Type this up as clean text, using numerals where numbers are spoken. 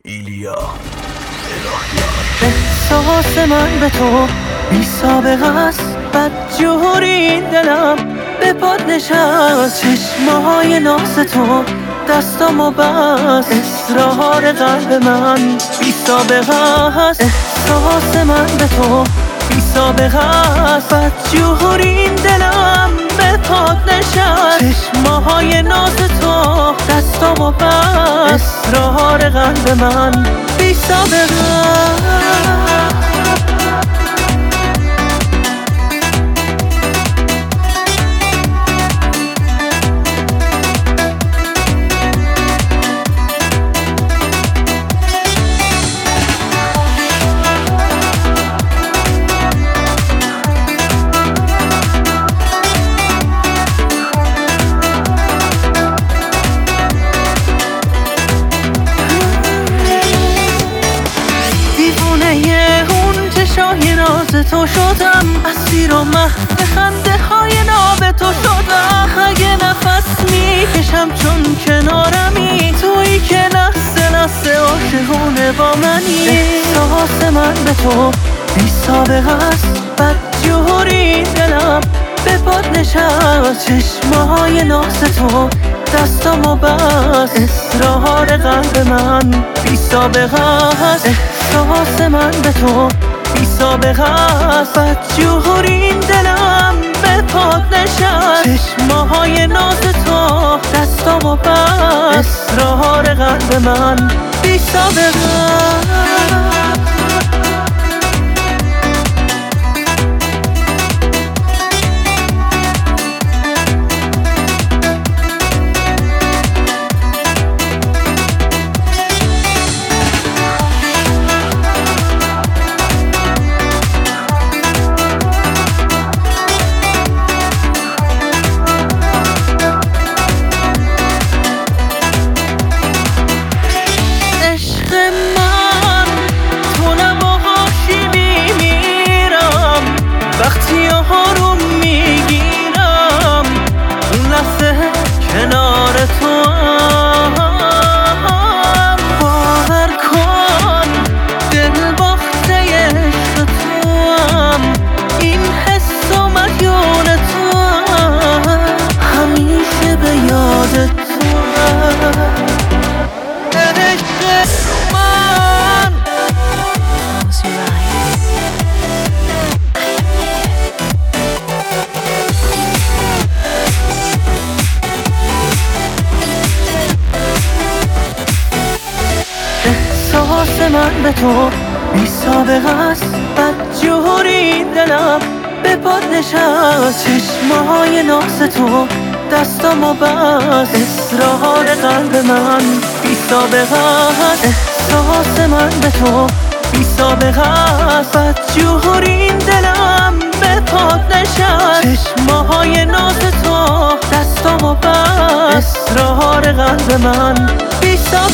ایلیا احساس من به تو بی سابقه است، بدجوری این دلم به پاد نشست. چشمهای ناز تو دستامو بست، اصرار قلب من بی سابقه است. احساس من به تو بی سابقه است، بدجوری این دلم به پاد نشست. چشمهای ناز تو دستامو بست، اصرار قلب من بی سابقه است. چشای ناز تو شدم، اسیر و محو خنده های ناب تو شدم. اگه نفس میکشم چون کنارمی، تویی که لحظه لحظه عاشقونه با منی. احساس من به تو بی سابقه است، بدجوری دلم به پاد نشست. چشمهای ناز تو دستامو بست، اصرار قلب من بی سابقه است. احساس من به تو بی سابقه است، بدجوری این دلم به پاد نشست. چشمهای ناز تو دستامو بست، اصرار قلب من بی سابقه است. وقتی آروم میگیرم اون لحظه کنار تو هم، باور کن دل باخته عشق تو هم. این حس و مدیون تو هم، همیشه به یاد تو هم. احساس من به تو بی سابقه است، بدجوری دلم به پاد نشست. چشمهای ناز تو دستامو بست، اصرار قلب من بی سابقه است. احساس من به تو بی سابقه است، بدجوری دلم به پاد نشست. چشمهای ناز تو دستامو بست، اصرار قلب من بی سابقه